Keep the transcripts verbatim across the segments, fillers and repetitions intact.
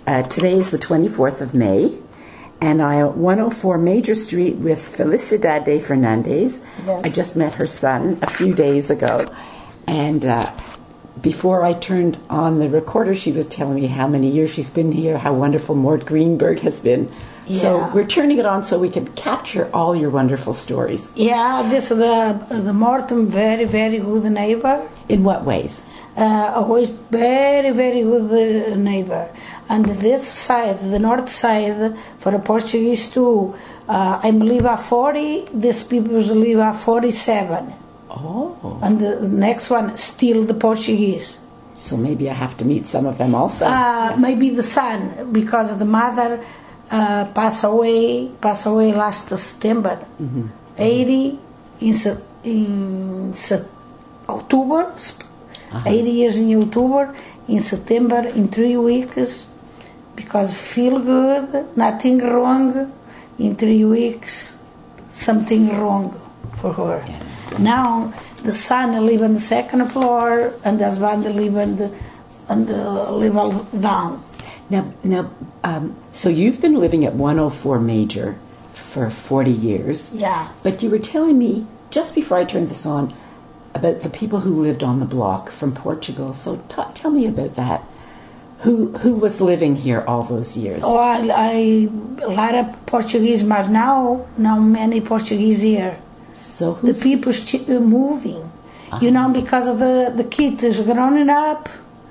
Uh, today is the twenty-fourth of May, and I am at one oh four Major Street with Felicidade Fernandez. Yes. I just met her son a few days ago, and uh, before I turned on the recorder, she was telling me how many years she's been here, how wonderful Mort Greenberg has been. Yeah. So we're turning it on so we can capture all your wonderful stories. Yeah, this is the, the Morton, very, very good neighbor. In what ways? Uh, always very, very good uh, neighbor. And this side, the north side, for the Portuguese too, uh, I live at forty, these people live at forty-seven. Oh. And the next one, still the Portuguese. So maybe I have to meet some of them also. Uh, yeah. Maybe the son, because the mother uh, passed away, passed away last September. Mm-hmm. eighty in, in October, uh-huh. eighty years in October, in September, in three weeks, because feel good, nothing wrong, in three weeks, something wrong for her. Yeah. Now, the son live on the second floor, and the husband live on the, on the level down. Now, now, um, so you've been living at one oh four Major for forty years. Yeah. But you were telling me, just before I turned this on, about the people who lived on the block from Portugal. So t- tell me about that. Who who was living here all those years? Oh, I, I a lot of Portuguese, but now, now many Portuguese here. So the people st- moving, uh-huh. you know, because of the, the kids growing up,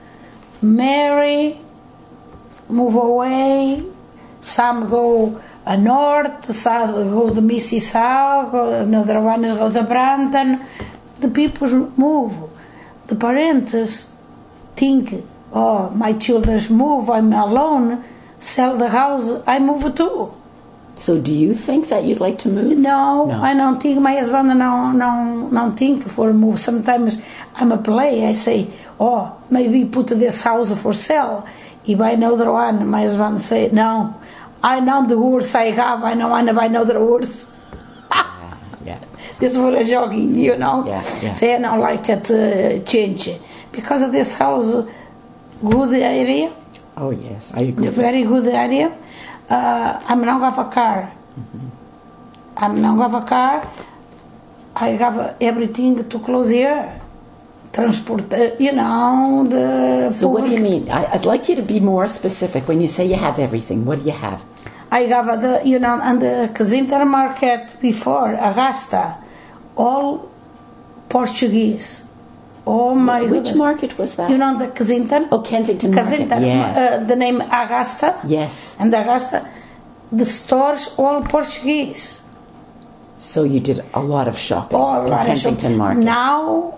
marry, move away, some go uh, north, some go to Mississauga, another one go to Brampton. The people move. The parents think, oh, my children move, I'm alone, sell the house, I move too. So do you think that you'd like to move? No, no. I don't think. My husband no, no, don't think for move. Sometimes I'm a play. I say, oh, maybe put this house for sale. If I know the one, my husband say, no, I know the horse I have. I know, I know, I know the horse. yeah, yeah. This was a jogging, you know. Yeah, yeah. Say I don't like it uh, change because of this house, good area. Oh yes, I agree. Very good area. Uh, I'm not have a car. Mm-hmm. I'm not have a car. I have everything to close here. Transport, uh, you know, the... So public. what do you mean? I, I'd like you to be more specific. When you say you have everything, what do you have? I have, the, you know, and the Kensington Market before, Augusta, all Portuguese. Oh my Which goodness. market was that? You know the Kensington? Oh, Kensington Kensington. Market, yes. Uh, the name Augusta. Yes. And Augusta, the stores all Portuguese. So you did a lot of shopping All in lot Kensington of shopping. Market. Now,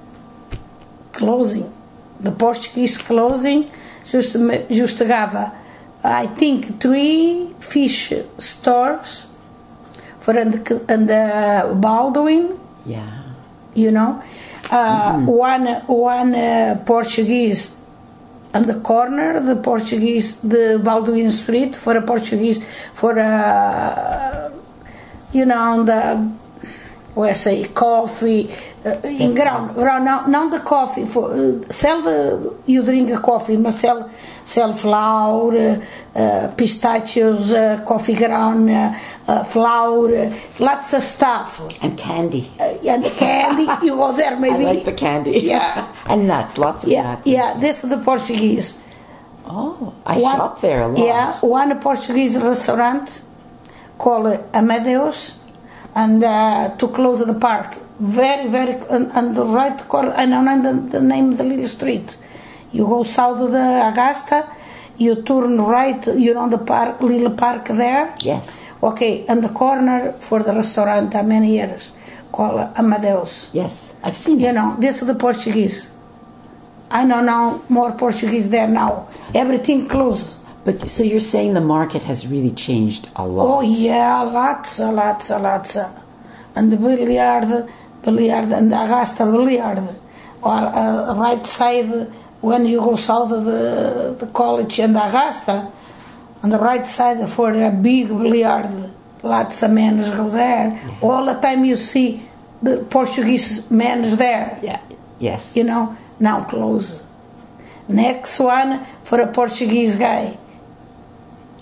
closing. The Portuguese closing. Just, just have, I think, three fish stores for and the, and the Baldwin. Yeah. You know. Uh, mm-hmm. One one uh, Portuguese on the corner, the Portuguese, the Baldwin Street for a Portuguese, for a, you know, the, where I say, coffee, uh, in ground, not, not the coffee, for uh, sell the, you drink a coffee, but sell, sell flour, uh, uh, pistachios, uh, coffee ground, uh, uh, flour, uh, lots of stuff. And candy. Uh, and candy, you go there maybe. I like the candy. Yeah. And nuts, lots of yeah, nuts. Yeah, this is the Portuguese. Oh, I one, shop there a lot. Yeah, one Portuguese restaurant called Amadeus, and uh, to close the park. Very, very, and, and the right corner, I don't know the, the name of the little street. You go south of the Augusta, you turn right, you know the park, little park there? Yes. Okay, and the corner for the restaurant, how many years, called Amadeus. Yes, I've seen it. You know, this is the Portuguese. I know now more Portuguese there now. Everything closed. But so you're saying the market has really changed a lot? Oh yeah, lots, lots, lots. And the billiard, billiard, and the Augusta billiard, or uh, right side when you go south of the, the college and Augusta, on the right side for a big billiard, lots of men go there. Yeah. All the time you see the Portuguese men there. Yeah. Yes. You know, now close. Next one for a Portuguese guy,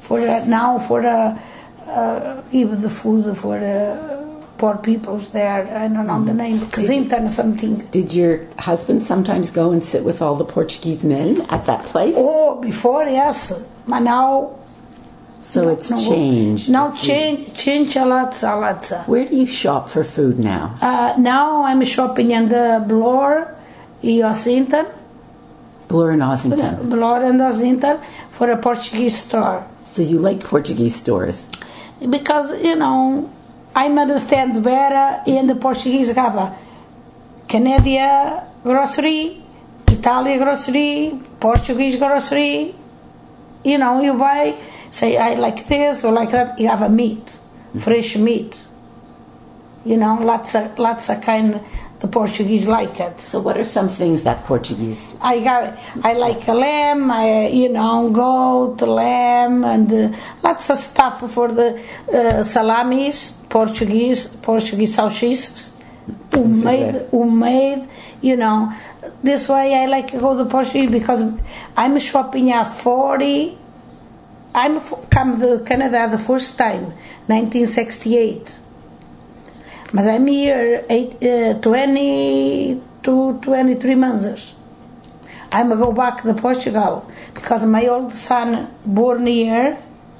for uh, now for uh, uh, give the food for uh, poor peoples there. I don't know the name, Kazinta or something. Did your husband sometimes go and sit with all the Portuguese men at that place? Oh, before, yes. But now... So no, it's no, changed. Now change, change a lot, a lot. Where do you shop for food now? Uh, now I'm shopping in the Bloor in Ossington. Bloor and Ossington. Bloor and Ossington for a Portuguese store. So you like Portuguese stores? Because, you know... I understand better in the Portuguese have Canadian grocery, Italian grocery, Portuguese grocery. You know, you buy, say, I like this or like that, you have a meat, fresh meat. You know, lots of, lots of kind, the Portuguese like it. So what are some things that Portuguese... I got, I like a lamb, I, you know, goat, lamb, and uh, lots of stuff for the uh, salamis, Portuguese, Portuguese saucisses, homemade, homemade, you know. This way I like to go to Portuguese because I'm shopping at forty, I'm come to Canada the first time, nineteen sixty-eight. But I'm here eight, uh, twenty-two, twenty-three months. I'm go back to Portugal because my old son born here.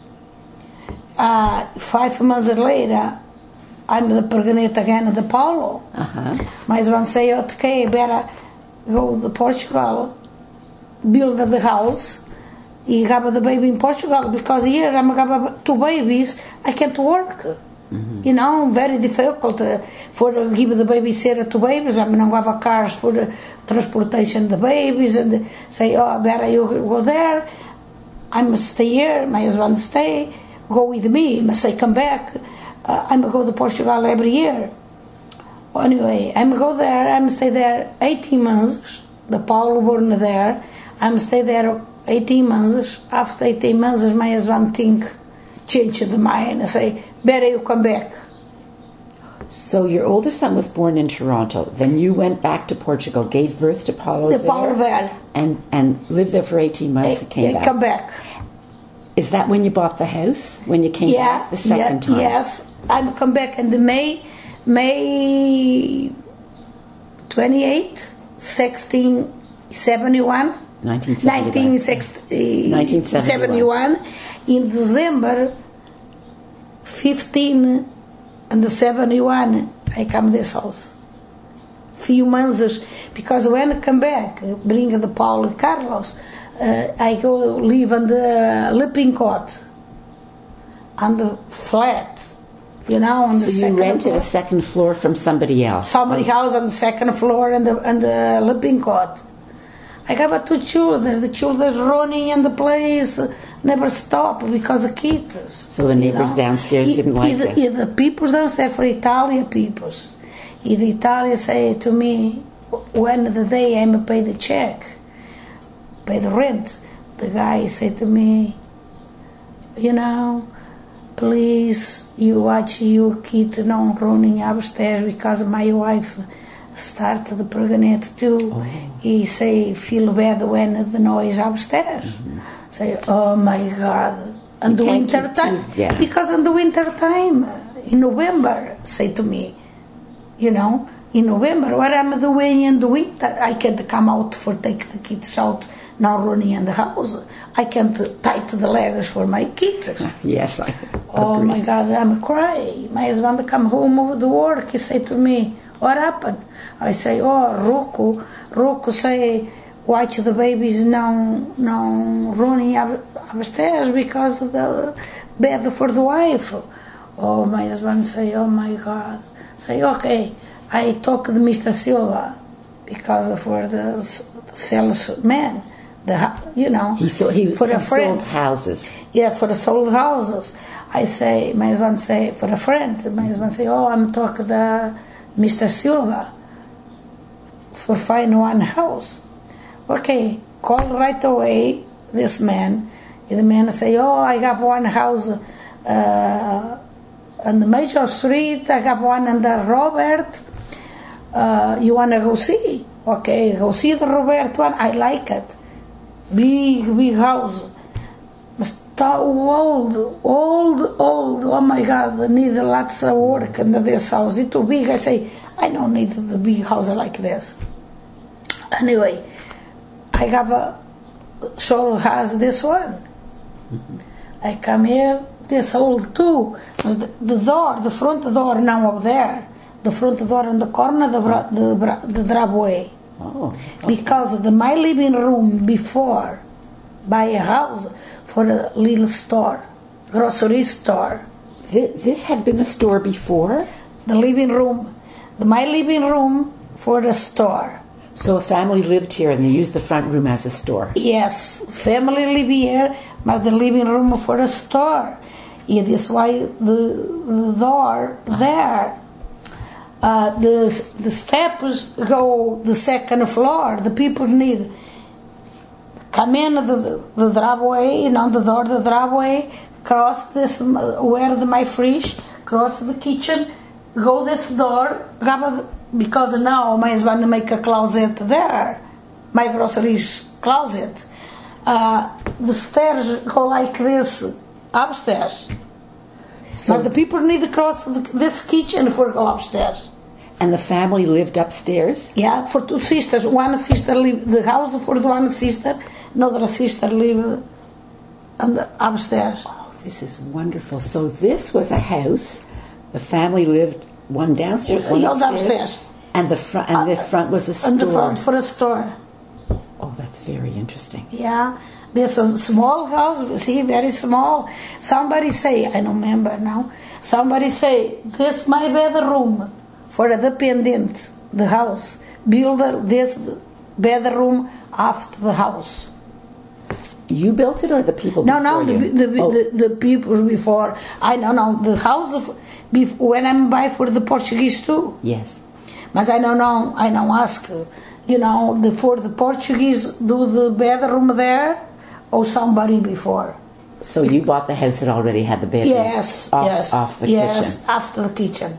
Uh, five months later, I'm the pregnant again at the Paulo. Uh-huh. My husband say, okay, better go to Portugal, build the house, you have the baby in Portugal because here I'm have two babies, I can't work. Mm-hmm. You know, very difficult uh, for uh, give the babysitter to babies. I mean, I don't have cars for the transportation of the babies, and the, say, oh, better you go there. I'm stay here. My husband stay. Go with me. I say, come back. Uh, I'm go to Portugal every year. Anyway, I'm go there. I'm stay there eighteen months. The Paulo born there. I'm stay there eighteen months. After eighteen months, my husband think. Change the mind and say, better you come back. So your older son was born in Toronto. Then you went back to Portugal, gave birth to Paulo the there, Paulo there. And, and lived there for eighteen months and came back. Come back. Is that when you bought the house? When you came yeah, back the second yeah, time? Yes. I come back in the May, May twenty-eighth, sixteen seventy-one. nineteen seventy-one. nineteen seventy-one. In December fifteen and seventy-one, I come this house. Few months, because when I come back, bring the Paulo and Carlos, uh, I go live on the living cot, on the flat, you know, on the so second you rented floor. a second floor from somebody else? Somebody oh. house on the second floor and the, and the living cot. I have uh, two children. The children running in the place never stop because of kids. So the neighbors you know? downstairs I, didn't like I, it? The people downstairs for Italian peoples. The Italian say to me, when the day I'm pay the check, pay the rent, the guy said to me, you know, please, you watch your kid not running upstairs because my wife started the pregnant too. Oh. He say feel bad when the noise upstairs. Mm-hmm. Say, oh my God! And the winter time, yeah. because in the winter time, in November, say to me, you know, in November, what am I doing in the winter? I can't come out for take the kids out, now running in the house. I can't tight the legs for my kids. Yes, I. Oh agree. my God! I'm crying. My husband come home over the work. He say to me, what happened? I say, oh, Roku. Roku say, watch the babies now, now running up, upstairs because of the bed for the wife. Oh, my husband say, oh my God. Say, okay, I talk to Mister Silva because for the salesman, the you know, he, so, he, for he a friend. sold houses. Yeah, for the sold houses. I say, my husband say, for a friend. My husband say, oh, I'm talking to Mister Silva for find one house. Okay, call right away this man. And the man say, oh, I have one house uh, on the Major Street. I have one under Robert. Uh, you want to go see? Okay, go see the Robert one. I like it. Big, big house. to- old, old, old. Oh my God, I need lots of work in this house. It's too big. I say, I don't need the big house like this. Anyway, I have a soul has this one. Mm-hmm. I come here, this old too. The, the door, the front door now up there. The front door in the corner, the the, the driveway. Oh, okay. Because the my living room before, buy a house for a little store, grocery store. This, this had been a store before? The living room, the, my living room for a store. So a family lived here and they used the front room as a store? Yes, family live here, but the living room for a store. It is why the, the door there. Uh, the the steps go the second floor. The people need come in the, the driveway, and on the door the driveway, cross this where the, my fridge, cross the kitchen, go this door, have a, because now my husband make a closet there, my groceries closet. Uh, the stairs go like this upstairs. So but the people need to cross the, this kitchen for go upstairs. And the family lived upstairs? Yeah, for two sisters. One sister live the house for the one sister, another sister live on the upstairs. Oh, this is wonderful. So this was a house. The family lived one downstairs, one upstairs, upstairs. and the front and the front was a store. And the front for a store. Oh, that's very interesting. Yeah. There's a small house, see, very small. Somebody say, I don't remember now, somebody say, this my bedroom for a dependent, the house. Build this bedroom after the house. You built it or the people no, before no, you? the, the, oh. the, the people before. I don't know, the house, of, when I'm by for the Portuguese too. Yes. But I don't know, I don't ask, you know, the, for the Portuguese do the bedroom there, or somebody before. So you bought the house that already had the bedroom? Yes, off, yes. Off the yes, kitchen? after the kitchen.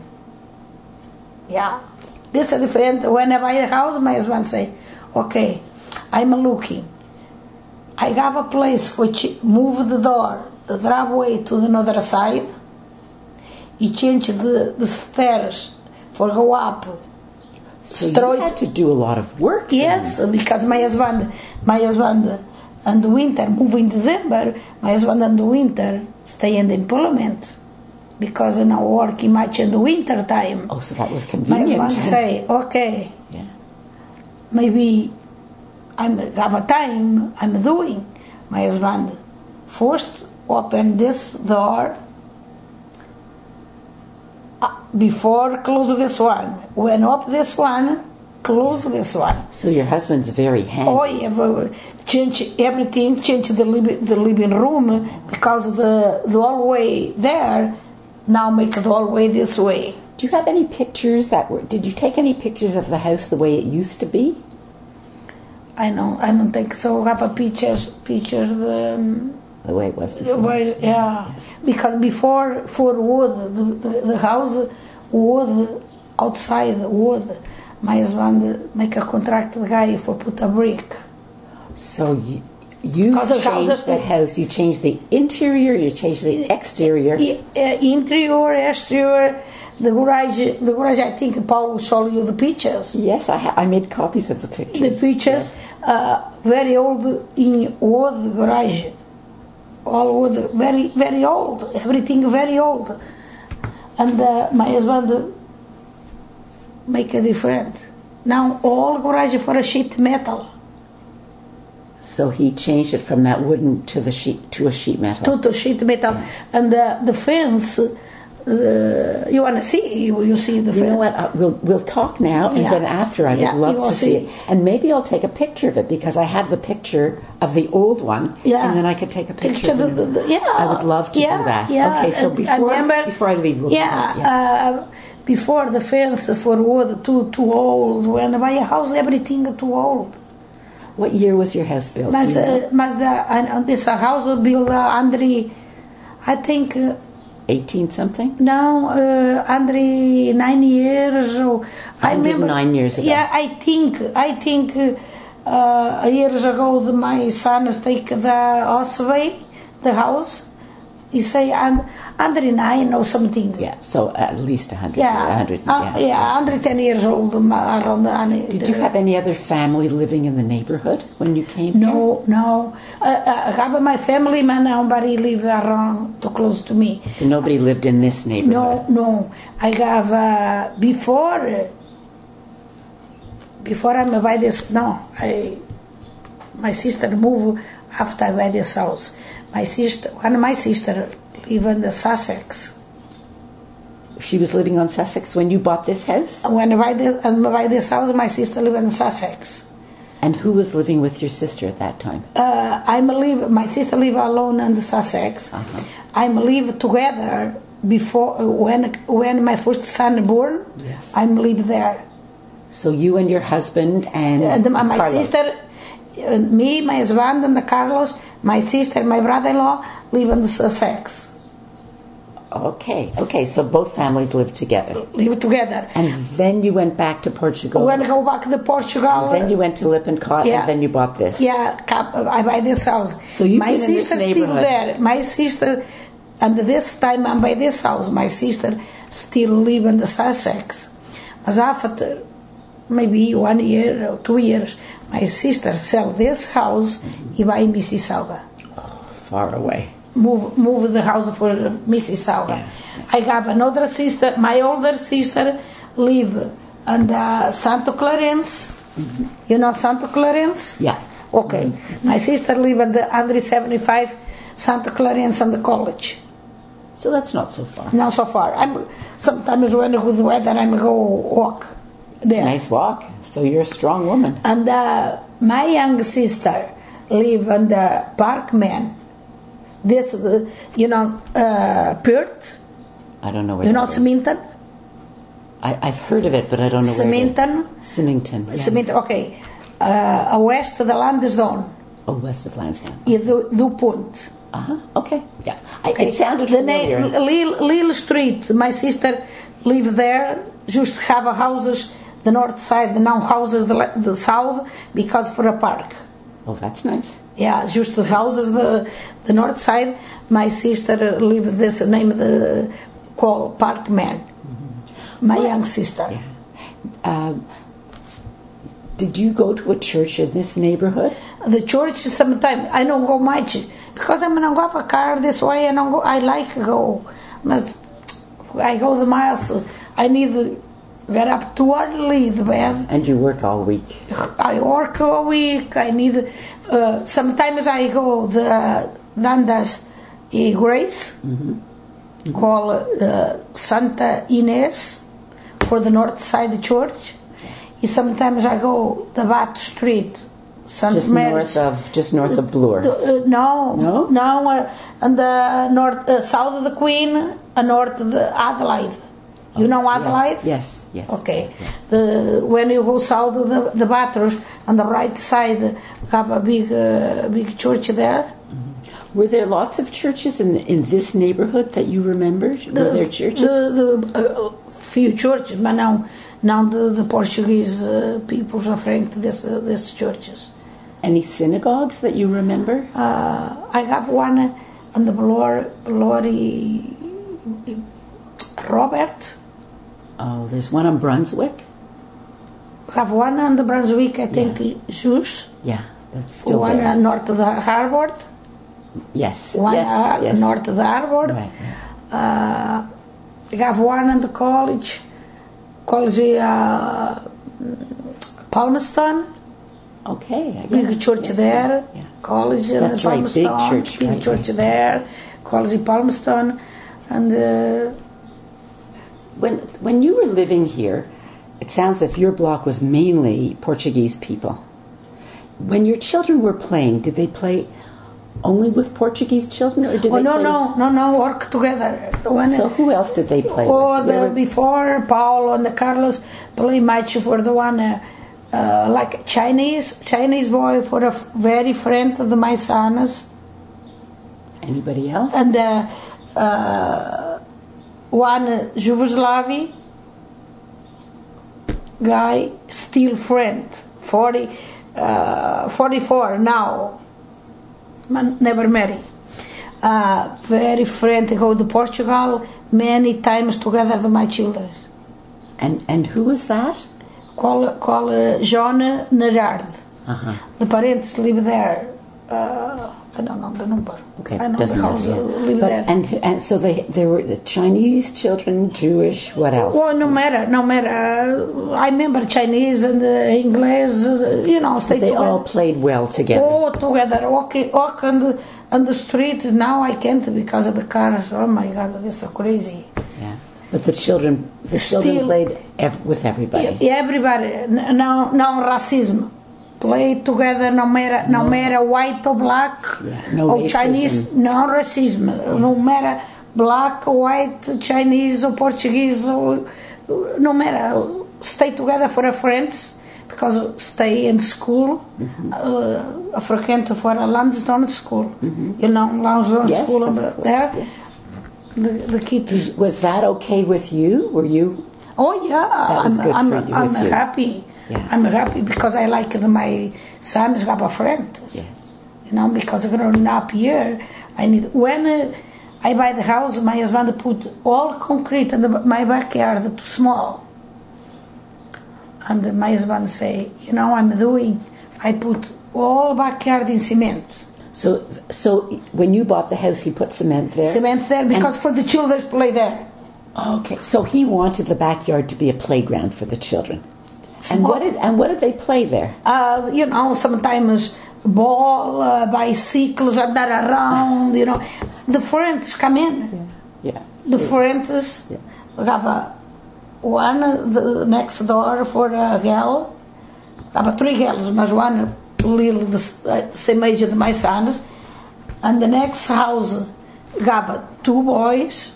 Yeah. This is different. When I buy a house, my husband say, okay, I'm looking. I have a place for ch- move the door, the driveway to the other side. You change the, the stairs for go up. So you had to do a lot of work. Yes, then. because my husband, my husband, in the winter, move in December, my husband in the winter stay in the employment because I now working much in the winter time. Oh, so that was convenient. My husband say, okay, yeah. maybe I have a time I'm doing. My husband first open this door before close this one. When up this one, close this one. So your husband's very handy. Oh, yeah, change everything, change the living, the living room because the the hallway there now make the hallway this way. Do you have any pictures that were? Did you take any pictures of the house the way it used to be? I know, I don't think so. Have a pictures, pictures. Um, the way it was before. Was, yeah, because before for wood, the, the, the house wood outside wood. My husband make a contract with the guy for put a brick. So you, you changed house, the house, you changed the interior, you changed the exterior. Uh, interior, exterior, the garage, the garage, I think Paul will show you the pictures. Yes, I, ha- I made copies of the pictures. The pictures, yes. uh, very old in wood garage. All wood, very, very old, everything very old. And uh, my husband make a difference. Now all garage for a sheet metal. So he changed it from that wooden to the sheet to a sheet metal. To, to sheet metal, and uh, the fence. Uh, you want to see? You, you see the you fence? You know what? Uh, we'll we'll talk now, and yeah. then after I would yeah, love to see see it, and maybe I'll take a picture of it because I have the picture of the old one, yeah. and then I could take a picture. picture of the, the, the, yeah, I would love to yeah, do that. Yeah. Okay, so and before I remember, before I leave, we'll yeah, yeah. Uh, before the fence for wood too too old. When I buy a house, everything too old. What year was your house built? Mas, uh, mas the, uh, this house built uh, Andre, I think. Uh, Eighteen something? No, uh, Andre nine years. Or, I remember nine years ago. Yeah, I think. I think uh, years ago, the, my sons take the house away. the house. He say I'm one hundred nine or something. Yeah, so at least one hundred. Yeah, one hundred, uh, yeah. yeah, one hundred ten years old. Around the, Did you have any other family living in the neighborhood when you came here? No, no. Uh, I have my family, but nobody live around too close to me. So nobody lived in this neighborhood? No, no. I have uh, before. Uh, before I buy this, no. I my sister moved after I buy this house. My sister, one of my sister, live in the Sussex. She was living on Sussex when you bought this house? When I buy this, I buy this house, my sister live in Sussex. And who was living with your sister at that time? Uh, I'm live. My sister live alone in the Sussex. Uh-huh. I'm live together before when when my first son born. Yes. I'm live there. So you and your husband and, and my Carlos. sister, uh, me, my husband, and the Carlos, my sister, my brother-in-law live in the Sussex. Okay, okay. So both families lived together. Live together. And then you went back to Portugal. When I go back to Portugal. And then you went to Lippincott, yeah, and then you bought this. Yeah, I buy this house. So you my sister still there. My sister, and this time I buy this house. My sister still live in the Sussex. But after maybe one year or two years, my sister sell this house. Mm-hmm. He buy Mississauga. Oh, far away. Move, move the house for Mississauga. Yeah. I have another sister. My older sister live in the Santa Clarence. Mm-hmm. You know Santa Clarence? Yeah. Okay. Mm-hmm. My sister live in the one seventy-five Santa Clarence and the college. So that's not so far. Not so far. I'm sometimes when it's good weather, I'm go walk there. It's a nice walk. So you're a strong woman. And uh, my young sister live in the Parkman. This, uh, you know, uh, Perth. I don't know where. You know Symington? I, I've heard of it, but I don't know Symington? where. Symington. Yeah. Symington. Okay. Uh, west of the Lansdowne. Oh, west of Lansdowne. Yeah, do, do Punt. Uh huh. Okay. Yeah. I, Okay. It sounded the familiar. Na- Lille, Lille Street. My sister live there. Just have a houses the north side, the now houses the, the south because for a park. Oh, that's nice. Yeah, just the houses the the north side. My sister live this name the called Parkman. Mm-hmm. My what? young sister. Yeah. Um, did you go to a church in this neighborhood? The church sometimes I don't go much because I'm not go have a car this way. I don't go. I like to go. I go the miles. I need to get up too early the bed. And you work all week. I work all week. I need. Uh, sometimes I go the Dandas e Grace, mm-hmm. Mm-hmm. called uh, Santa Ines for the north side church. And sometimes I go the Bath Street, Saint Just Mary's. north of just north of Bloor. Uh, no, no, no, uh, and the north, uh, south of the Queen, and north of the Adelaide. You know Adelaide? Yes, yes. yes. Okay. Yeah. The when you go south of the the Bathurst, on the right side, have a big uh, big church there. Mm-hmm. Were there lots of churches in in this neighborhood that you remembered? The, Were there churches? The, the uh, few churches, but now now the, the Portuguese uh, people are referring to this uh, these churches. Any synagogues that you remember? Uh, I have one on the Bloor, Blory Robert. Oh, there's one on Brunswick. Have one on the Brunswick, I think, yeah. Zeus. Yeah, that's still one there. One north of the harbour. Yes. One yes, uh, yes. north of the harbour. Right. Uh, I have one in the college, college uh, Palmerston. Okay. I big church yeah. there. Yeah. College in That's right, big church. Big right, church right. there. College Palmerston, and. Uh, When when you were living here, it sounds as if your block was mainly Portuguese people. When your children were playing, did they play only with Portuguese children, or did oh, they no, play no, no, no, work together. When so who else did they play oh, with? The, were... before Paulo and the Carlos play much for the one uh, uh, like Chinese Chinese boy for a very friend of the my sons. Anybody else? And uh, uh, one Yugoslavi guy, still friend, forty, uh, forty-four now, man, never married. uh, very friend to go to Portugal many times together with my children. And and who was that? Call call uh, John Nerard. Uh-huh. The parents live there. Uh, I don't know the number. Okay, I know doesn't the house matter. uh, Yeah. live But, there. and and so they they were the Chinese children, Jewish, what else? Well, no matter, no matter. Uh, I remember Chinese and uh, English. Uh, you know, stay They together. all played well together. All together, walk, walk on the on the street. Now I can't because of the cars. Oh my God, this is so crazy. Yeah. But the children, the children Still- played ev- with everybody. Yeah, everybody, n- no, no racism. Play together, no matter, no, matter white or black, Yeah, no or racism. Chinese, no racism. No matter black, white, Chinese or Portuguese, or, no matter. Stay together for a friends because stay in school. Mm-hmm. Uh, frequent for a Lansdowne school. Mm-hmm. You know, Lansdowne Yes, school of over course, there. yeah. The, the kids. Was that okay with you? Were you? Oh yeah, That was I'm, good I'm, for you, I'm with you. happy. Yeah. I'm happy because I like the, my sons have a friend. Yes. You know, because growing up here, I need when uh, I buy the house, my husband put all concrete in the, my backyard too small. And my husband say, you know, I'm doing. I put all backyard in cement. So so when you bought the house, he put cement there. Cement there because for the children to play there. Okay. So he wanted the backyard to be a playground for the children. And Small. what did and what did they play there? Uh, you know, sometimes ball, uh, bicycles are that around, you know. The friends come in. Yeah. The friends Yeah. have a, one uh, the next door for a girl. Have three girls, but one little the s- uh, same age as my sons. And the next house have two boys.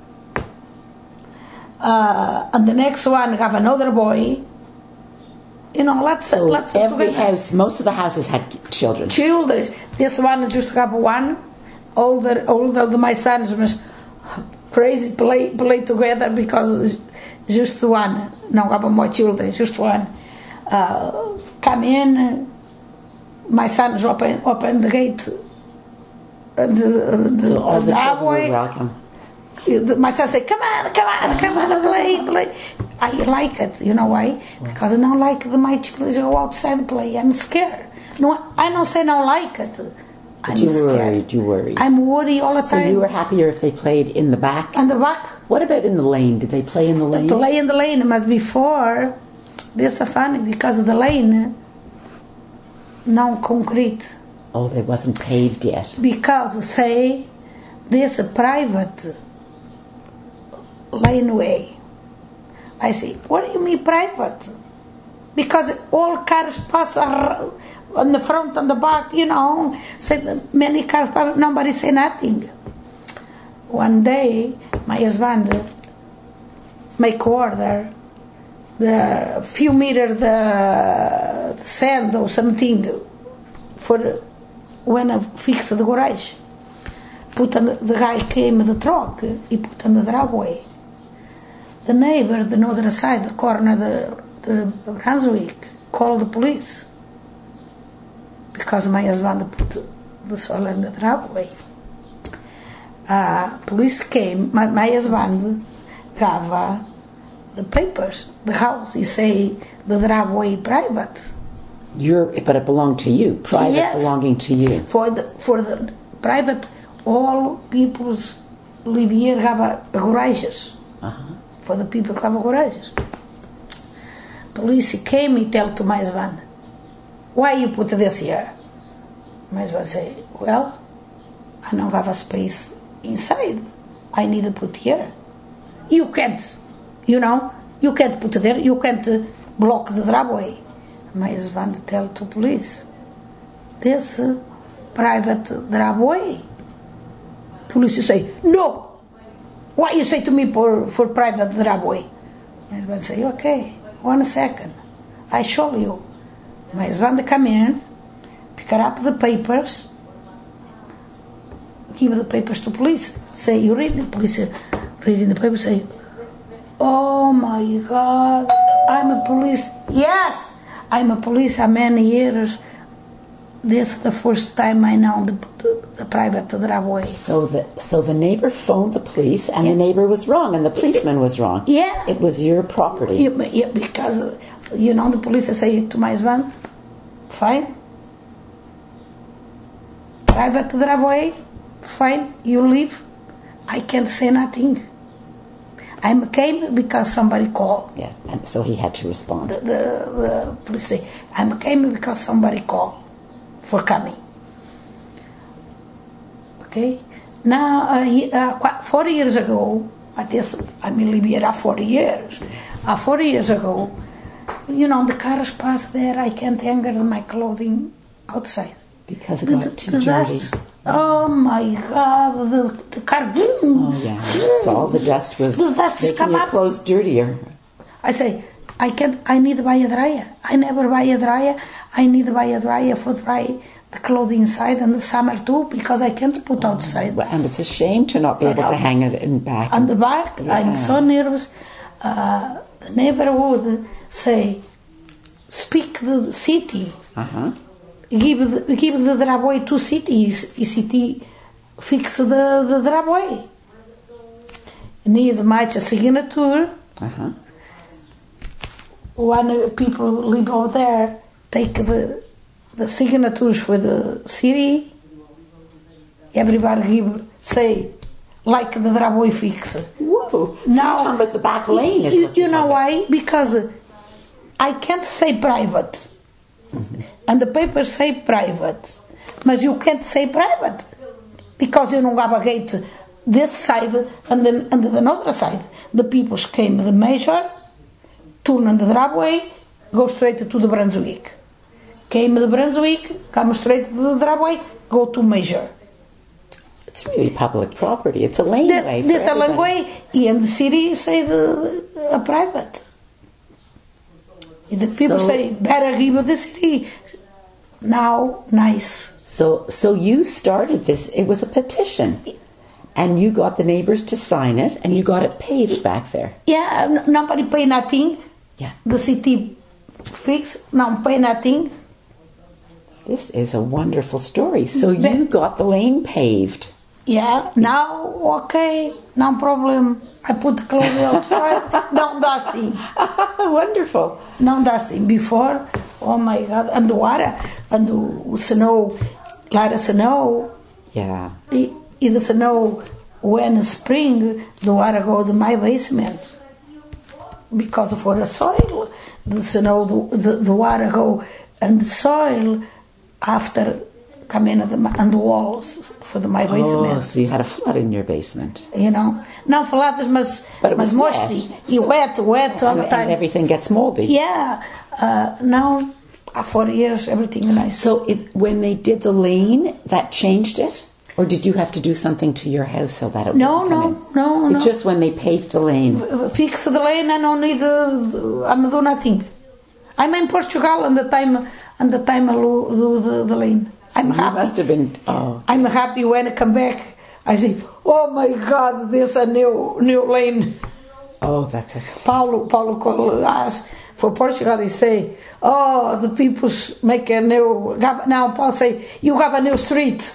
Uh, and the next one have another boy. You know, let's So let's every together. house, most of the houses had children. Children. This one just have one older older than my sons was crazy play play together because just one. No have more children, just one. Uh, come in. My sons open open the gate. Uh, the the, So all the children driveway. were welcome. My son say, "Come on, come on, come on, play, play." I like it. You know why? Because I don't like the my children go outside and play. I'm scared. No, I don't say I don't like it. I'm But you scared. worried, you worried. I'm worried all the So time. you were happier if they played in the back? On the back, What about in the lane? Did they play in the lane? play in the lane. But before, this is funny because the lane, non concrete. Oh, they wasn't paved yet. Because say there's a private laneway. I say, what do you mean private? Because all cars pass ar- on the front and the back, you know. Say that many cars pass, nobody say nothing. One day, my husband make order the few meters the sand or something for when I fix the garage. Put on the, the guy came with the truck, he put on the driveway. The neighbor, the other side, the corner, the, the Brunswick, called the police because my husband put the soil in the driveway. Uh, police came. My, my husband gave uh, the papers, the house. He say the driveway private. Your, but it belonged to you. Private Yes. belonging to you. For the for the private, all people's live here have a, a garages. Uh-huh. For the people who have garages. Police came, he tell to my husband, why you put this here? My husband say, well, I don't have a space inside. I need to put here. You can't, you know, you can't put it there. You can't uh, block the driveway. My husband tell to police, this uh, private driveway. Police say, no. Why you say to me for, for private driveway? My husband say, okay, one second. I show you. My husband come in, pick up the papers, give the papers to police. Say, you read the police, uh, reading the papers, say, oh my God, I'm a police. Yes, I'm a police. How many years? this is the first time I know the, the, the private driveway. So the so the neighbor phoned the police, and yeah. the neighbor was wrong, and the policeman was wrong. Yeah, it was your property. Yeah, yeah, because you know the police say to my husband, fine, private driveway, fine, you leave. I can't say nothing. I came because somebody called. Yeah, and so he had to respond. The, the, the police say, I came because somebody called for coming. Okay? Now, uh, he, uh, forty years ago, at this, I'm in Libya forty years. Uh, forty years ago, you know, the cars pass there, I can't hang my clothing outside. Because it got the, too the dirty. Dust, oh my God, the, the car. Oh, yeah. So all the dust was the dust making your up. clothes dirtier. I say, I can't, I need to buy a dryer. I never buy a dryer. I need to buy a dryer for dry the clothing inside in the summer too, because I can't put outside. And it's a shame to not be able to hang it in back. On the back, yeah. I'm so nervous. Uh, the neighborhood say, speak the city. Uh-huh. Give the, give the driveway to cities. City fix the, the driveway. Need much signature. Uh-huh. When people live over there, take the the signatures for the city. Everybody give say like the driveway fix. Whoa! Now, so you're talking about the back lane. Is you, what you know about. why? Because I can't say private. Mm-hmm. And the papers say private, but you can't say private because you don't have a gate this side and then and the other side. The people came the measure, turn on the driveway, go straight to the Brunswick. Came the Brunswick, come straight to the driveway, go to measure. It's really public property. It's a laneway. The, there's a laneway, and the city say the, the a private. The people so, say better give the city. Now, nice. So, so you started this. It was a petition, and you got the neighbors to sign it, and you got it paved back there. Yeah, nobody pay nothing. Yeah, the city fix. No pay nothing. This is a wonderful story. So you got the lane paved. Yeah. Now, okay, no problem. I put the clothes outside. No dusting. Wonderful. No dusting. Before, oh my God, and the water, and the snow, lot of snow. Yeah. In the snow, when spring, the water goes to my basement. Because for the soil, the snow, the, the, the water go, and the soil after coming on the, on the walls for the my basement. Oh, so you had a flood in your basement. You know, não faladas, mas but it was mas wet. musty, so, wet, wet all and, the time. And everything gets moldy. Yeah. Uh, now, for years, everything nice. So it, when they did the lane, that changed it? Or did you have to do something to your house so that it would no, come no, in? no, no. It's just when they paved the lane. Fix the lane and only the, I'm do nothing. I'm in Portugal and the time and the time I do the, the lane. So I'm you happy. must have been. Oh. I'm happy when I come back. I say, oh my God, there's a new new lane. Oh, that's a. Paulo Paulo called us for Portugal. He say, oh, the people make a new. Now Paul say, you have a new street.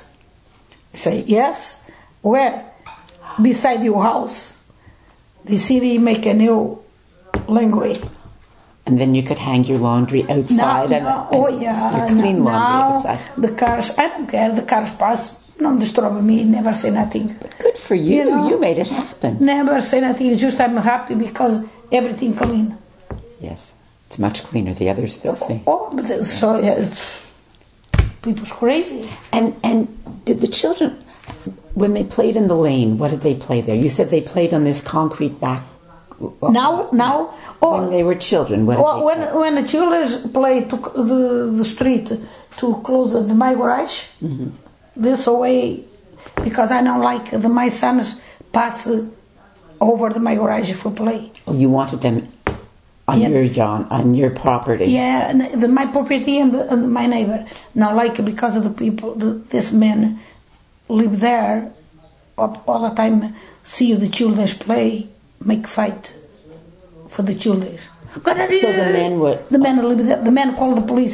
I say, yes. Where? Beside your house. The city make a new laneway. And then you could hang your laundry outside no, and, no, and oh yeah, your clean no, laundry outside. The cars, I don't care. The cars pass. Don't disturb me. Never say nothing. But good for you. You know, you made it happen. Never say nothing. Just I'm happy because everything clean. Yes, it's much cleaner. The other's filthy. Oh, but the, so yeah, it's, people's crazy. And and did the children, when they played in the lane, what did they play there? You said they played on this concrete back. Now, now, oh, when they were children, what oh, did when they play? when the children play to the the street to close the, my garage, mm-hmm. this way, because I don't like the my sons pass over the my garage for play. Oh, you wanted them on yeah. your John on your property. Yeah, and the, my property and, the, and my neighbor. Now, like because of the people, the, this man live there, all, all the time see the children play. Make fight for the children. So the men would. The men live there. The men call the police.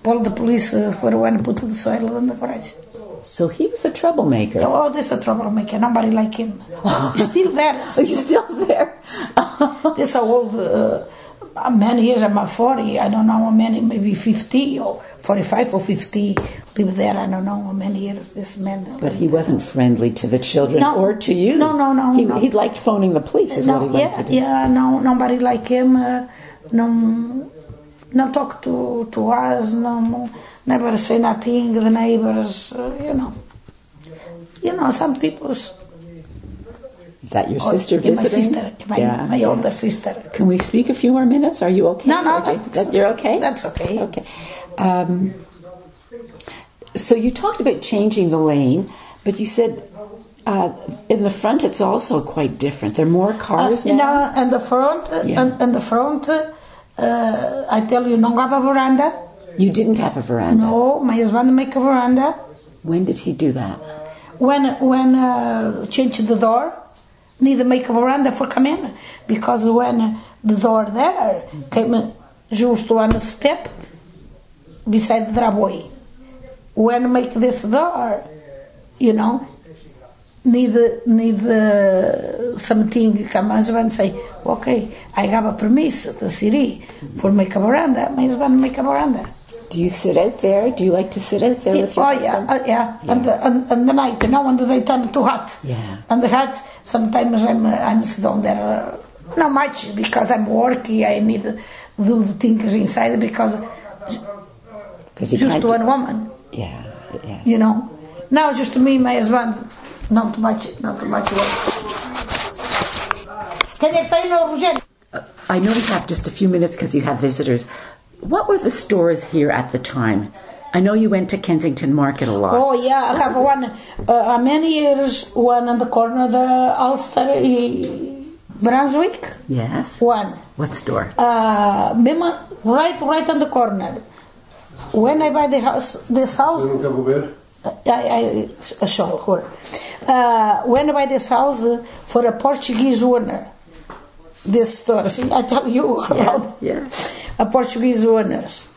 called the police uh, for when I put the soil in the garage. So he was a troublemaker. Oh, this is a troublemaker. Nobody like him. He's still there. Are you still there? This old, uh, many years, I'm forty, I don't know how many, maybe fifty or forty-five or fifty live there. I don't know how many years this man. But he wasn't friendly to the children No. or to you. No, no, no. He, no. he liked phoning the police, is no, what he liked yeah, to do. yeah, no, nobody like him. Uh, no, no talk to, to us, no, never say nothing, the neighbors, uh, you know. You know, some people's... Is that your Oh, sister yeah, visiting? my sister, my, Yeah. my older sister. Can we speak a few more minutes? Are you okay? No, no, Okay. that's- That- You're okay? That's okay. Okay. Um, so you talked about changing the lane, but you said uh, in the front it's also quite different. There are more cars Uh, now? no, and the front, uh, Yeah. and, and the front, uh, I tell you, não have a veranda. You didn't have a veranda. No, my husband make a veranda. When did he do that? When when uh, change the door, need to make a veranda for come in, because when the door there came justo on a step beside the driveway. When make this door, you know, need need uh, something come and say, okay, I have a permit the city for make a veranda. My husband make a veranda. Do you sit out there? Do you like to sit out there with your Oh yeah, husband? uh, yeah. And the and, and the night, you know, when the daytime too hot. Yeah. And the hot, sometimes I'm uh, I'm sit down there, uh, not much because I'm working. I need to do the things inside because 'Cause you just can't one do- woman, Yeah, yeah. you know. Now just me, my husband, not too much, not too much work. Quem é que está aí, meu Rogério? I know we have just a few minutes because you have visitors. What were the stores here at the time? I know you went to Kensington Market a lot. Oh yeah, I have one. Uh, many years, one on the corner of the Ulster, uh, Brunswick. Yes. One. What store? Uh, mesmo, right, right on the corner. When I buy the house, this house, I, I, I show her. Uh, when I buy this house uh, for a Portuguese owner, this store. See, I tell you about yeah. a Portuguese owners.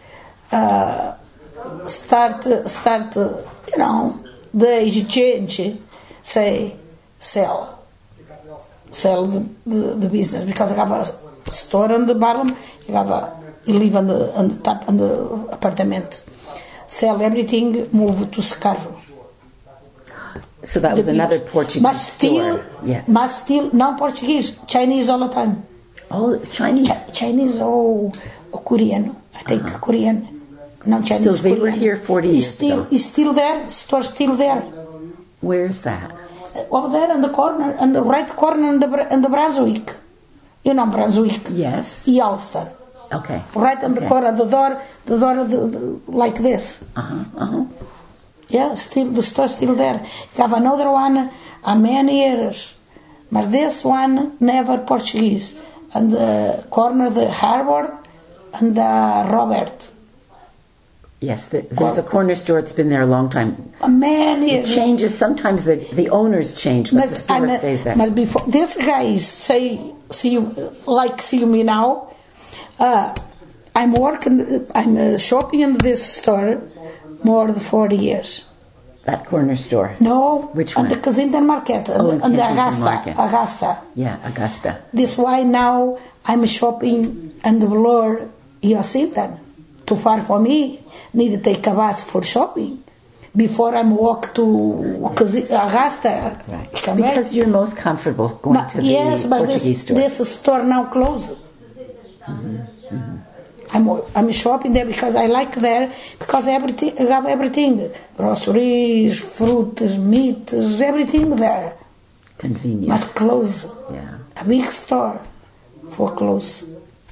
Uh, start, start, uh, you know, the exchange, say, sell. Sell the, the, the business because I have a store on the bottom, I have a, I live on the, on the top, on the apartment. Sell everything, move to Scarvo. So that was The another people- Portuguese But still, store. Yeah. but still, not Portuguese, Chinese all the time. Oh, Chinese. Ch- Chinese or, or Korean, I think Uh-huh. Korean, not Chinese. So they were Korean. here forty It's years still, ago. It's still there, the store still there. Where's that? Over there in the corner, in the right corner in the, Br- in the Brunswick. You know Brunswick. Yes. E Ulster. Okay. Right on the Okay. corner, the door, the door the, the, like this. Uh-huh, uh-huh. Yeah, still the store still there. You have another one, a many years, but this one never Portuguese. And the corner, the Harvard, and the Robert. Yes, the, there's a corner store. It's been there a long time. A many It years. changes. Sometimes the, the owners change, but the But store I'm a- stays there. But before this guys say see you like see me now. Uh, I'm working. I'm uh, shopping in this store more than forty years. That corner store. No, Which on one? the Kensington Market, Oh, on, in the- on the Kensington Augusta, Market. Augusta. Yeah, Augusta. This why now I'm shopping in the Bloor, Kensington. Too far for me. Need to take a bus for shopping before I walk to Kesi- Augusta. Right. Come back. Because you're most comfortable going But to the yes, but Portuguese this, store. this store now closed. Mm-hmm, mm-hmm. I'm I'm shopping there because I like there because everything I have everything, groceries, fruits, meats, everything there. Convenient. Must close. Yeah. A big store for close.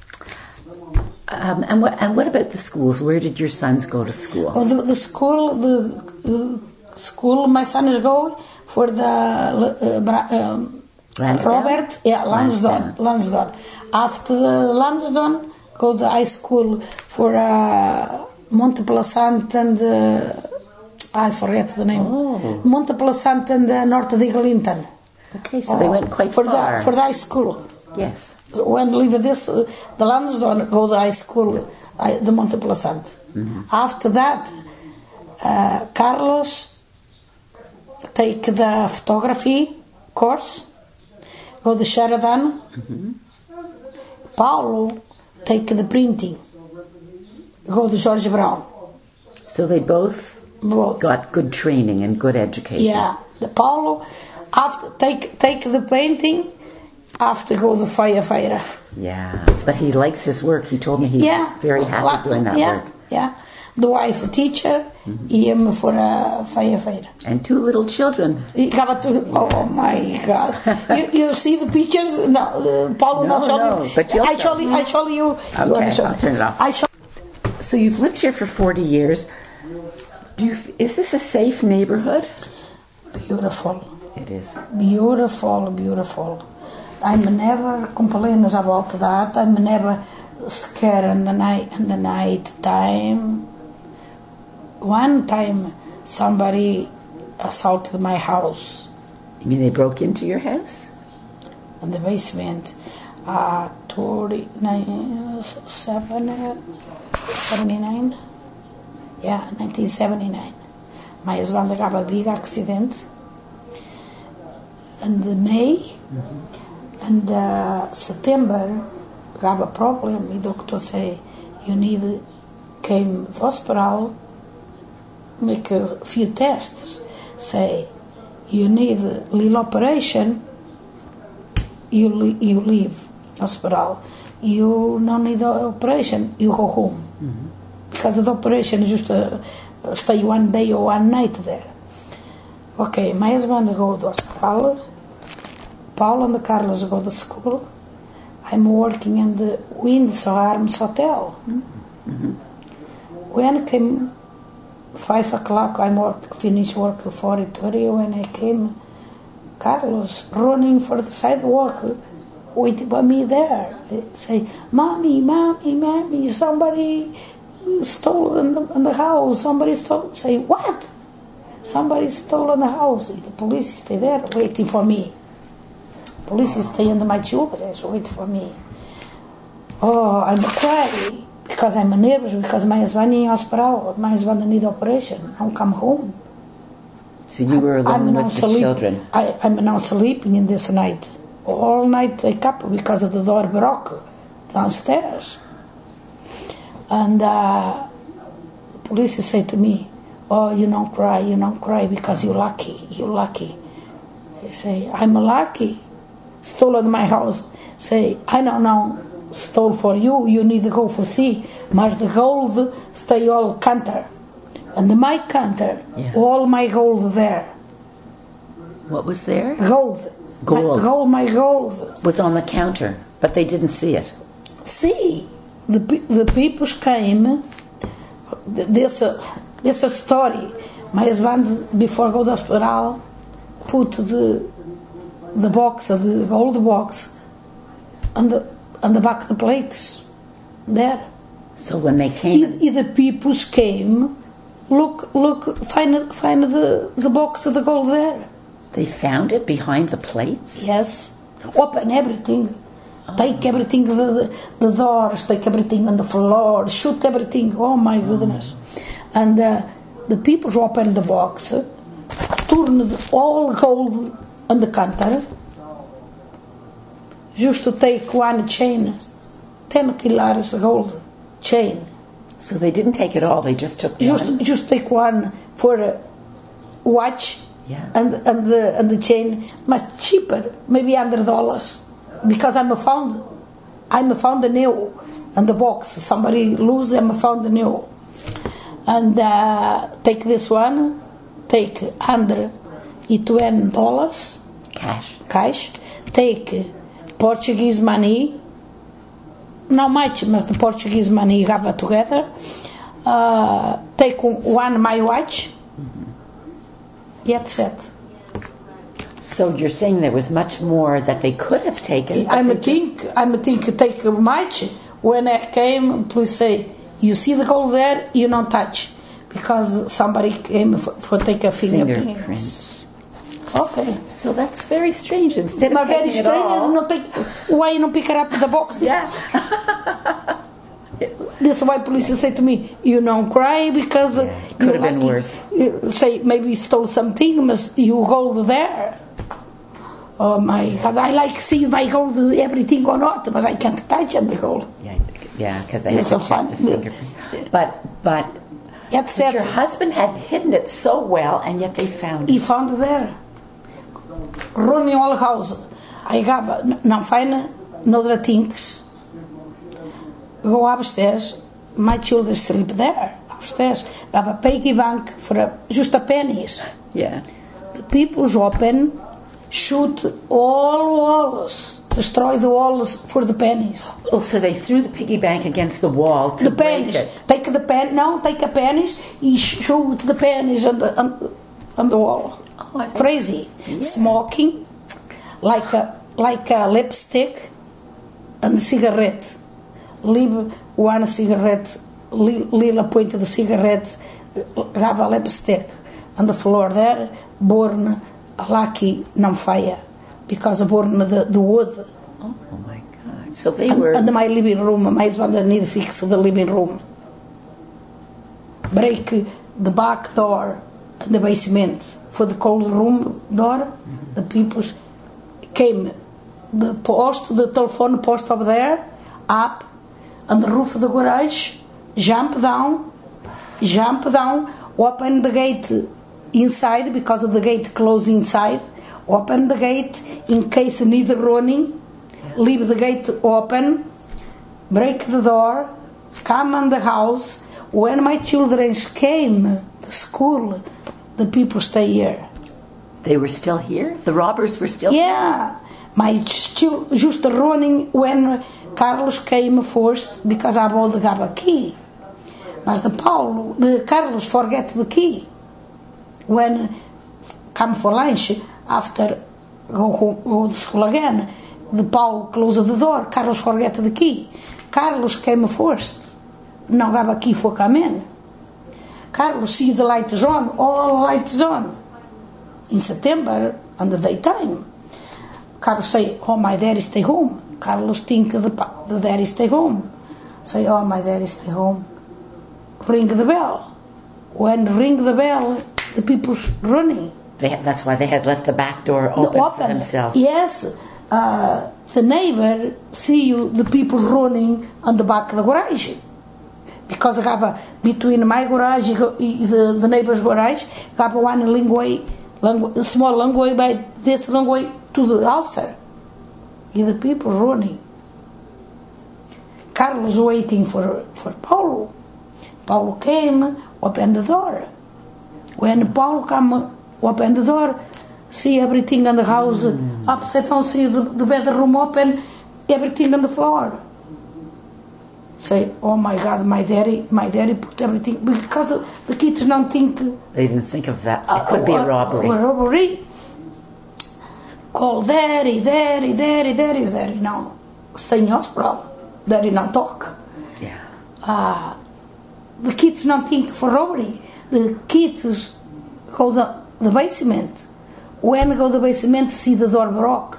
Um, and what and what about the schools? Where did your sons go to school? Oh, the, the school, the uh, school my son is going for the uh, Bra- um, Lansdowne? Robert, yeah, Lansdowne, Lansdowne. After the Lansdowne, go to high school for uh, Monte Placent and uh, I forget the name. Oh. Monte Placent and uh, North de Glinton. Okay, so they went quite for far. the for the high school. Yes. When leave this, uh, the Lansdowne go to high school I, the Monte Placente. Mm-hmm. After that, uh, Carlos take the photography course, go to Sheridan. Mm-hmm. Paulo take the printing, go to George Brown. So they both, both got good training and good education. Yeah, the Paulo after take take the painting, after go the firefighter. Yeah, but he likes his work. He told me he's yeah. very happy like, doing that yeah, work. Yeah, the wife a teacher, mm-hmm. him for a firefighter. And two little children. He got to, oh my God! you, you see the pictures? No, uh, Paulo no, not show no, you. But I show you. I show you. Okay, you I'll turn it off. I show. So you've lived here for forty years. Do you? Is this a safe neighborhood? Beautiful. It is. Beautiful, beautiful. I'm never complaining about that. I'm never scared in the night. In the night time. One time, somebody assaulted my house. You mean they broke into your house? In the basement. Uh, thirty-nine, seventy-nine. Yeah, nineteen seventy-nine. My husband got a big accident. And May, mm-hmm. and uh, September, got a problem. The doctor say, you need came to hospital, make a few tests. Say, you need a little operation. You you leave hospital. You don't need the operation. You go home, mm-hmm. because the operation is just uh, stay one day or one night there. Okay, my husband go to hospital. Paulo and Carlos go to school. I'm working in the Windsor Arms Hotel. Mm-hmm. When I came five o'clock, I work, finish work at four thirty. When I came, Carlos running for the sidewalk, waiting for me there. I say, "Mommy, mommy, mommy! Somebody stole in the, in the house. Somebody stole." Say, "What? Somebody stole in the house." The police stay there waiting for me. Police stay under my children, wait for me. Oh, I'm crying because I'm nervous because my husband in hospital. My husband need operation. I'll come home. So you were alone I'm with the sleep, children. I, I'm now sleeping in this night. All night I up because of the door broke downstairs. And uh, police say to me, "Oh, you don't cry, you don't cry because you're lucky, you're lucky." I say, "I'm lucky. Stolen my house." Say, "I don't know, stole for you, you need to go for see. But the gold stay all counter. And my counter, yeah. all my gold there." What was there? Gold. Gold. My gold, my gold. Was on the counter, but they didn't see it. See, the the people came, there's a, there's a story. My husband, before go to hospital, put the the box, the gold box, on the on the back of the plates, there. So when they came, if, if the people came, look, look, find find the the box of the gold there. They found it behind the plates. Yes, open everything, oh. Take everything, the, the the doors, take everything on the floor, shoot everything. Oh my goodness! Oh. And uh, the people open the box, turn all gold on the counter, just to take one chain, ten kilos gold chain. So they didn't take it all; they just took just, one. Just take one for a watch, yeah. and and the and the chain much cheaper, maybe hundred dollars, because I'm a found, I'm a found a new, and the box somebody lose, I'm a found a new, and uh, take this one, take hundred and twenty dollars. Cash. Cash. Take Portuguese money. Not much, but the Portuguese money have together. Uh, take one my watch. Mm-hmm. Yet set. So you're saying there was much more that they could have taken. I'm a think. I'm a think. Take much. When I came, please say, "You see the gold there? You don't touch," because somebody came for, for take a fingerprint. Fingerprints. Okay. So that's very strange. Instead of very taking strange. it all, Not take, why you don't pick it up the box? Yeah. This is why police say to me, you don't cry because uh, Yeah, could have been lucky. worse. You say maybe you stole something, but you hold there. Oh my God! I like see my gold, everything or not, but I can't touch on the gold. Yeah, yeah, because they had It's to so check fun. the fingerprints. But but That's but it. your husband had hidden it so well, and yet they found He it. found there. Running all house. I have não find no other things. Go upstairs. My children sleep there upstairs. I have a piggy bank for a, just a pennies. Yeah. The people open, shoot all walls, destroy the walls for the pennies. Oh, so they threw the piggy bank against the wall to The break pennies. it. Take the pen. No, take a pennies. He shoot the pennies on the on, on the wall. Oh, I think- Crazy. Yeah. Smoking, like a like a lipstick, and cigarette. Leave one cigarette. Lila point the cigarette. Have a lipstick on the floor there. Burn lucky non fire because burn the the wood. Oh, oh my God! So they And, were. and my living room, my husband need to fix the living room. Break the back door and the basement for the cold room door. Mm-hmm. The people came, the post, the telephone post up there, up on the roof of the garage, jump down, jump down, open the gate inside because of the gate closed inside. Open the gate in case need running. Leave the gate open, break the door, come in the house. When my children came to school, the people stay here. They were still here? The robbers were still here? Yeah, my still just running when Carlos came first because I bought the have a key. Mas the Paulo, the Carlos forget the key. When come for lunch after go home, go to school again. The Paulo closed the door. Carlos forget the key. Carlos came first. Não have a key for come in. Carlos see the lights on. All lights on. In September, on the daytime. Carlos say, oh, my daddy stay home. Carlos think the, the daddy stay home. Say, oh, my daddy stay home. Ring the bell. When ring the bell, the people's running. They had, that's why they had left the back door open, The open. for themselves. Yes. Uh, the neighbor see you, the people running on the back of the garage. Because I have a, between my garage and the, the neighbor's garage, I have one long way, long, small long way by this long way to the house there. And the people running. Carlos waiting for, for Paulo. Paulo came, opened the door. When Paulo come, open the door, see everything in the house mm. upside down, see the, the bedroom open, everything on the floor. Say, oh my God, my daddy, my daddy put everything, because the kids don't think... They didn't think of that. It could uh, be a robbery. A robbery. Call daddy, daddy, daddy, daddy, daddy. No, stay in hospital. Daddy not talk. Yeah. Uh, the kids don't think for robbery. The kids go to the basement. When go to the basement, see the door broke.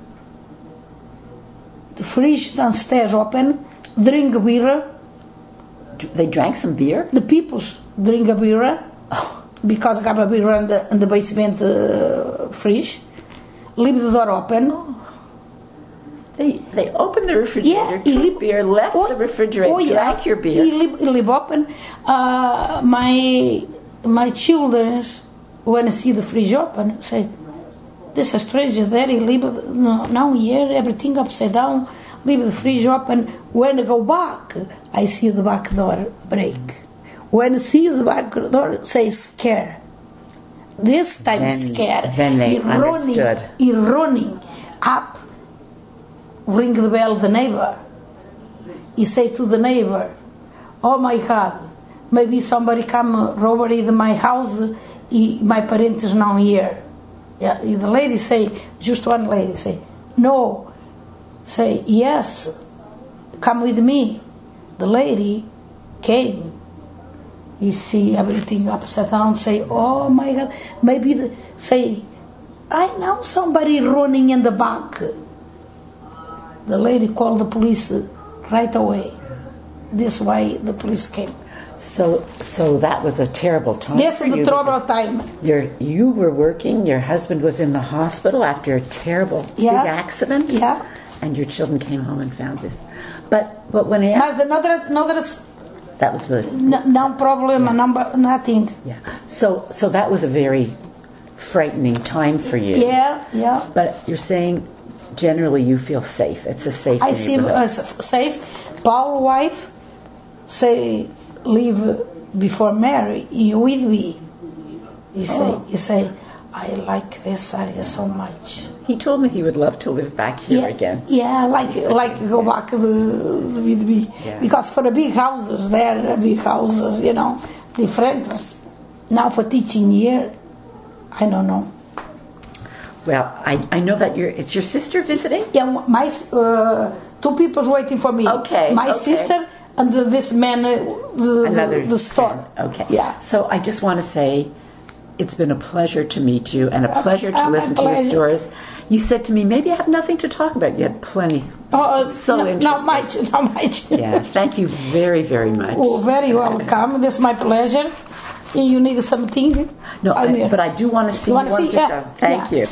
The fridge downstairs open, drink a beer. They drank some beer? The people drink a beer. Oh. Because I have a beer in the, in the basement uh, fridge. Leave the door open. Oh. They they opened the refrigerator, yeah, took leave, beer, left oh, the refrigerator, oh, yeah. drank your beer. He leave, he leave open. Uh, my my children, when I see the fridge open, say, this is strange, daddy, leave it, no, now here, everything upside down, leave the fridge open. When I go back, I see the back door break. When I see the back door, say, scare. This time then, scare. Then they he understood. Running, he running up, ring the bell, the neighbor. He say to the neighbor, oh my God, maybe somebody come robbery in my house, he, my parents is now here. Yeah, the lady say, just one lady say, no. Say, yes, come with me. The lady came. You see everything upside down, say, oh my God, maybe, the, say, I know somebody running in the back. The lady called the police right away. this way the police came. So, so that was a terrible time This for is you. the trouble time. You're, you were working, your husband was in the hospital after a terrible Yeah. big accident, Yeah. and your children came home and found this. But, but when I asked, Mas de nada, nada, that was the, n- não problema, não, nothing. yeah. So, so that was a very frightening time for you. Yeah, yeah. But you're saying generally you feel safe. It's a safe I see neighborhood. as safe. Paul wife say live before marry you with me. You say Oh. you say I like this area so much. He told me he would love to live back here Yeah, again. yeah, like like go back the, the with me Yeah. because for the big houses there, big houses, you know, different. Now for teaching here, I don't know. Well, I, I know that you're, it's your sister visiting? Yeah, my uh, two people waiting for me. Okay, my okay. sister and the, this man, uh, the, Another the, the store. friend. Okay. Yeah. So I just want to say it's been a pleasure to meet you and a pleasure to uh, my listen to your pleasure. stories. You said to me, maybe I have nothing to talk about. You had plenty. Oh, So no, not interesting. much, not much. Yeah, thank you very, very much. Oh, very welcome. This is my pleasure. You need something? No, I'm I, here. but I do want to see You you wanna on see? the Yeah, show. Thank yeah. you.